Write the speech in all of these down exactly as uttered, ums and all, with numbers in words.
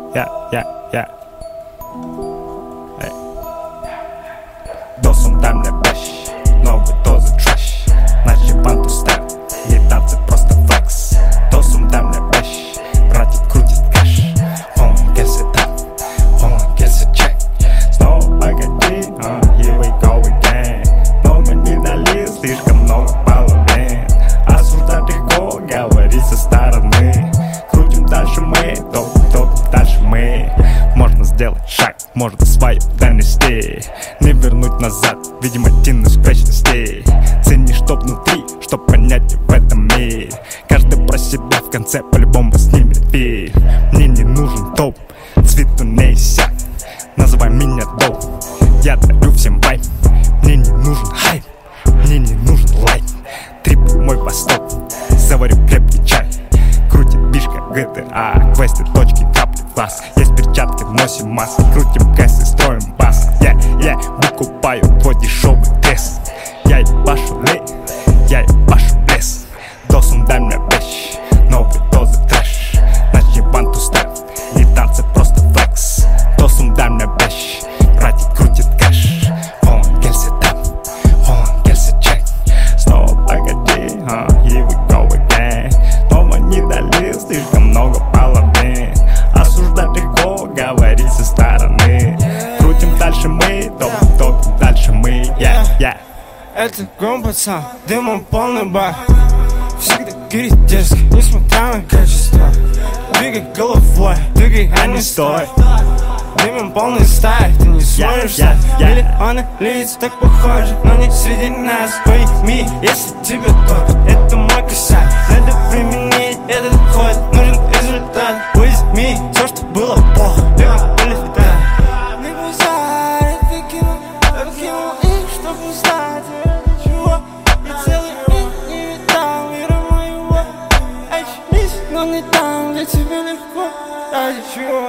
yeah, yeah, yeah. Эй. Досом дай мне бэш, новый дозы трэш. Наши банту стайл, не танцы, просто флекс. Досом дай мне бэш, братик крутит кэш. Он гельсы там, он гельсы чек. Снова погоди, uh, here we go again. Много не дали, слишком много половин. Осуждать легко, говорить со стороны. Крутим дальше мы, топ, топ, дальше мы. Можно сделать шаг, можно свою донести. Не вернуть назад, видимостинность вечности. Цени, что внутри, чтоб понять в этом мире. Каждый про себя в конце по-любому снимет фильм. Мне не нужен топ, цвету не иссяк. Называй меня доп, я дарю всем вайп. Мне не нужен хайп, мне не нужен лайк. Трип мой восток, заварю крепкий чай. Крутит биш как джи ти эй, квесты, точки, капли, класс. Есть перчатки, носим маски, крутим кэс и строим бас. Я, я выкупаю твой дешевый треск. Я ебашу лей, я ебашу лес. Досом дай мне бэш, новый дозы трэш. Наш ебан ту степ, не танцы, просто флекс. Досом дай мне бэш, братик крутит кэш. Он гельсы там, он гельсы чек. Снова погоди, uh, here we go again. Снова не дали, слишком много половин. Осуждать легко, говорить со стороны. Крутим дальше мы, топ, топ, дальше мы, yeah, yeah. Это гром, пацан, дымом полный бак. Всегда говорит дерзко, несмотря на качество. Двигай головой, двигай, а не стой. Дымом полный стайл, ты не сможешься. yeah, yeah, yeah. Миллионы лиц так похожи, но не среди нас. Пойми, если тебе только это мой косяк. Надо применить этот ход, нужен результат. Возьми все, что было плохо, либо улетай. Не базарь, выкинул, выкинул их, чтоб не знать ради чего. И целый мир не видал мира моего. Очнись, но не там, где тебе легко. Ради чего?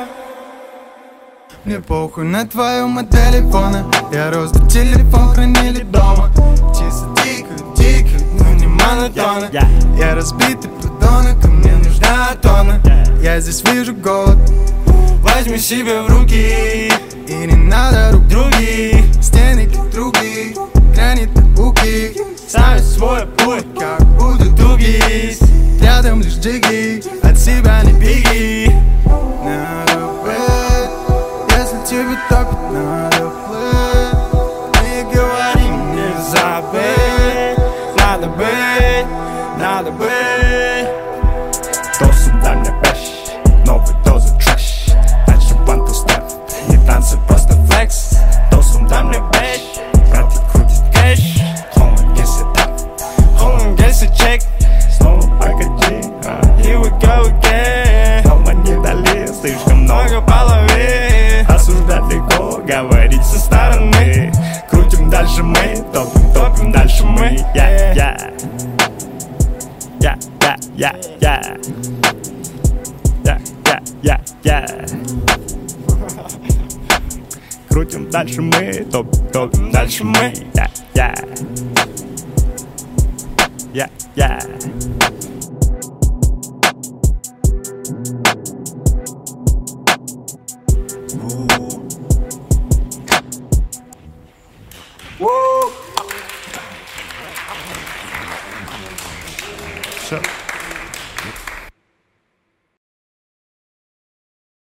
Мне похуй на твою модель телефона. Я роздал телефон, хранили дома. Чисто дико, дико, но не монотонно. Yeah, yeah. Я разбитый подонок, а мне нужна тона. Я здесь вижу голод. Возьми себя в руки. И не надо рук Других стены, как другие. Гранит буки, ставят свой путь, как будут другие. рядом лишь джиги. От себя не беги. Надо быть, если тебе топит, надо плыть. Не говори мне Забыть, надо быть, надо быть. Досом дай мне бэш, новый дозы трэш. Дальше one to step, не танцы, просто флекс. Досом дай мне бэш, братик крутит кэш. Он гельсы там, Он гельсы чек. снова погоди, uh, Here we go again. снова не дали, слишком много. Много половин. Осуждать легко, говорить со стороны. Крутим дальше мы, топим, топим дальше мы. Yeah, yeah. Yeah, yeah, yeah, yeah. Yeah, yeah, yeah, yeah. Крутим дальше мы, топим, топим дальше мы. Yeah, yeah. Yeah, yeah. Все.